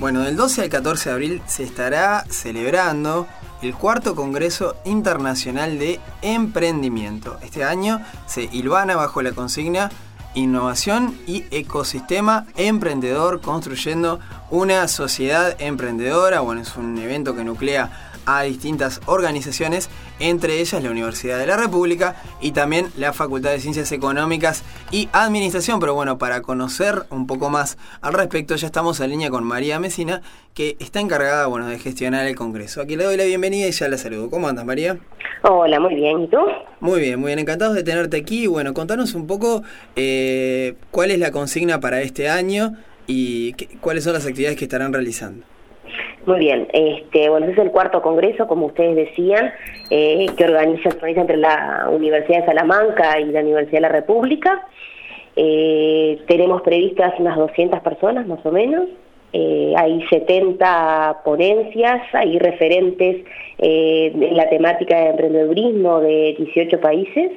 Bueno, del 12 al 14 de abril se estará celebrando el cuarto Congreso Internacional de Emprendimiento. Este año se hilvana bajo la consigna Innovación y Ecosistema Emprendedor, construyendo una sociedad emprendedora. Bueno, es un evento que nuclea a distintas organizaciones, entre ellas la Universidad de la República y también la Facultad de Ciencias Económicas y Administración. Pero bueno, para conocer un poco más al respecto, ya estamos en línea con María Mesina, que está encargada, bueno, de gestionar el Congreso. Aquí le doy la bienvenida y ya la saludo. ¿Cómo andas, María? Hola, muy bien. ¿Y tú? Muy bien, encantados de tenerte aquí. Bueno, contanos un poco cuál es la consigna para este año y cuáles son las actividades que estarán realizando. Muy bien, bueno, este es el cuarto congreso, como ustedes decían, que se organiza entre la Universidad de Salamanca y la Universidad de la República. Tenemos previstas unas 200 personas más o menos, hay 70 ponencias, hay referentes en la temática de emprendedurismo de 18 países.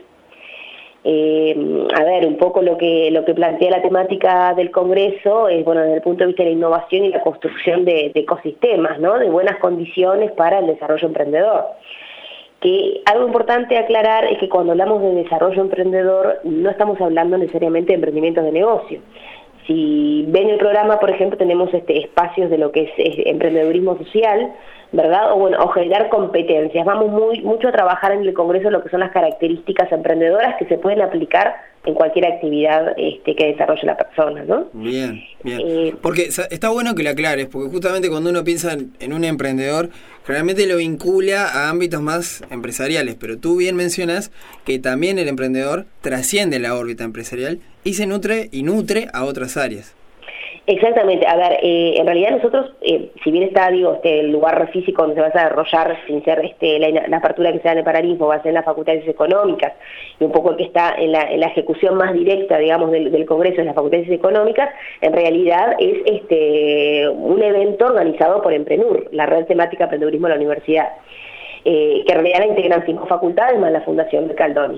Un poco lo que plantea la temática del Congreso es, bueno, desde el punto de vista de la innovación y la construcción de ecosistemas, ¿no? De buenas condiciones para el desarrollo emprendedor. Que algo importante aclarar es que cuando hablamos de desarrollo emprendedor no estamos hablando necesariamente de emprendimientos de negocio. Si ven el programa, por ejemplo, tenemos espacios de lo que es emprendedurismo social, ¿verdad? O generar competencias. Vamos mucho a trabajar en el Congreso lo que son las características emprendedoras que se pueden aplicar en cualquier actividad que desarrolle la persona, ¿no? Bien. Porque está bueno que lo aclares, porque justamente cuando uno piensa en un emprendedor, generalmente lo vincula a ámbitos más empresariales, pero tú bien mencionas que también el emprendedor trasciende la órbita empresarial y se nutre a otras áreas. Exactamente. En realidad nosotros, si bien está, el lugar físico donde se va a desarrollar, sin ser la apertura que se da en el Paraninfo, va a ser en las facultades económicas, y un poco el que está en la ejecución más directa, digamos, del Congreso en las facultades económicas, en realidad es un evento organizado por Emprenur, la red temática emprendedurismo de la universidad, que en realidad la integran 5 facultades más la Fundación de Caldoni.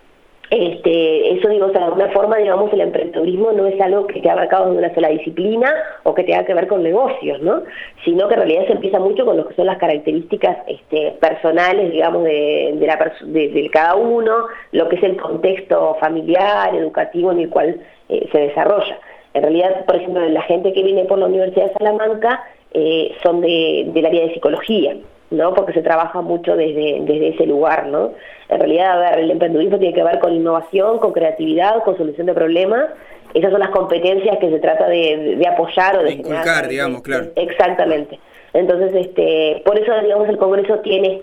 Eso de alguna forma, digamos, el emprendedurismo no es algo que esté abarcado de una sola disciplina o que tenga que ver con negocios, ¿no? Sino que en realidad se empieza mucho con lo que son las características personales, digamos, de cada uno, lo que es el contexto familiar, educativo en el cual se desarrolla. En realidad, por ejemplo, la gente que viene por la Universidad de Salamanca son del área de psicología, ¿no? Porque se trabaja mucho desde ese lugar, ¿no? En realidad, el emprendedurismo tiene que ver con innovación, con creatividad, con solución de problemas. Esas son las competencias que se trata de apoyar o de inculcar, digamos, claro. Exactamente. Entonces, por eso, digamos, el Congreso tiene,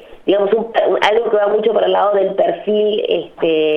algo que va mucho por el lado del perfil,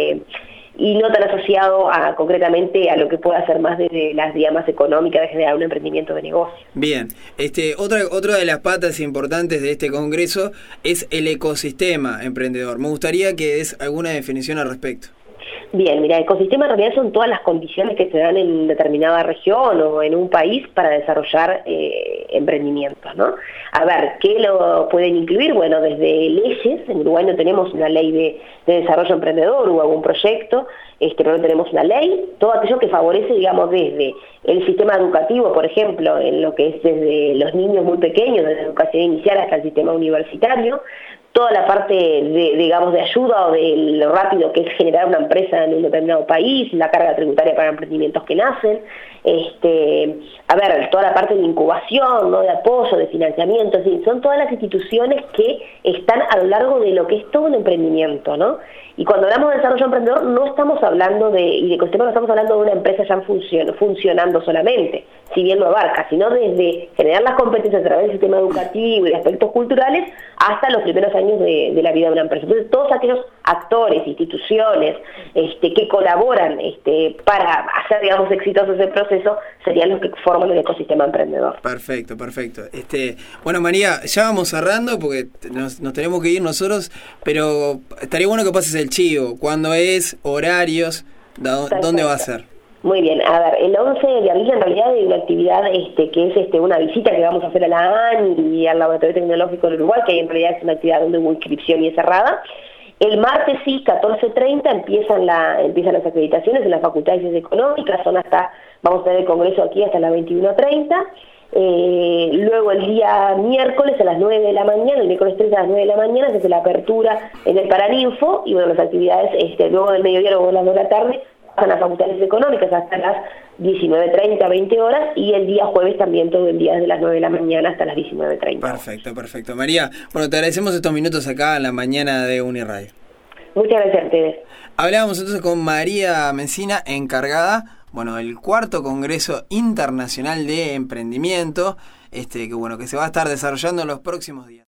y no tan asociado concretamente a lo que pueda ser más de las vías más económicas de generar un emprendimiento de negocio. Bien, otra de las patas importantes de este congreso es el ecosistema emprendedor. Me gustaría que des alguna definición al respecto. Bien, mira, ecosistema en realidad son todas las condiciones que se dan en determinada región o en un país para desarrollar emprendimientos, ¿no? ¿Qué lo pueden incluir? Bueno, desde leyes, en Uruguay no tenemos una ley de desarrollo emprendedor o algún proyecto, pero no tenemos una ley, todo aquello que favorece, digamos, desde el sistema educativo, por ejemplo, en lo que es desde los niños muy pequeños, desde la educación inicial hasta el sistema universitario, toda la parte de ayuda o de lo rápido que es generar una empresa en un determinado país, la carga tributaria para emprendimientos que nacen, toda la parte de incubación, ¿no? De apoyo, de financiamiento, son todas las instituciones que están a lo largo de lo que es todo un emprendimiento, ¿no? Y cuando hablamos de desarrollo emprendedor no estamos hablando y de ecosistema no estamos hablando de una empresa ya funcionando solamente, si bien lo abarca, sino desde generar las competencias a través del sistema educativo y de aspectos culturales hasta los primeros años de la vida de una empresa. Entonces todos aquellos actores, instituciones que colaboran para hacer, digamos, exitoso ese proceso serían los que forman el ecosistema emprendedor. Perfecto. Bueno, María, ya vamos cerrando porque nos tenemos que ir nosotros, pero estaría bueno que pases el chivo. ¿Cuándo es? ¿Horarios? ¿Dónde va a ser? Muy bien, el 11 de abril en realidad hay una actividad que es una visita que vamos a hacer a la AN y al Laboratorio Tecnológico del Uruguay, que en realidad es una actividad donde hubo inscripción y es cerrada. El martes sí, 14:30, empiezan las acreditaciones en la Facultad de Ciencias Económicas, vamos a tener el congreso aquí hasta las 21:30, Luego el día miércoles a las 9 de la mañana, el miércoles 3 a las 9 de la mañana, se hace la apertura en el Paraninfo, y bueno, las actividades luego del mediodía, luego de las 2 de la tarde, pasan a facultades económicas hasta las 19:30, 20 horas, y el día jueves también todo el día desde las 9 de la mañana hasta las 19:30. Perfecto. María, bueno, te agradecemos estos minutos acá en la mañana de Uniradio. Muchas gracias a ustedes. Hablábamos entonces con María Mencina, encargada, del cuarto Congreso Internacional de Emprendimiento, que se va a estar desarrollando en los próximos días.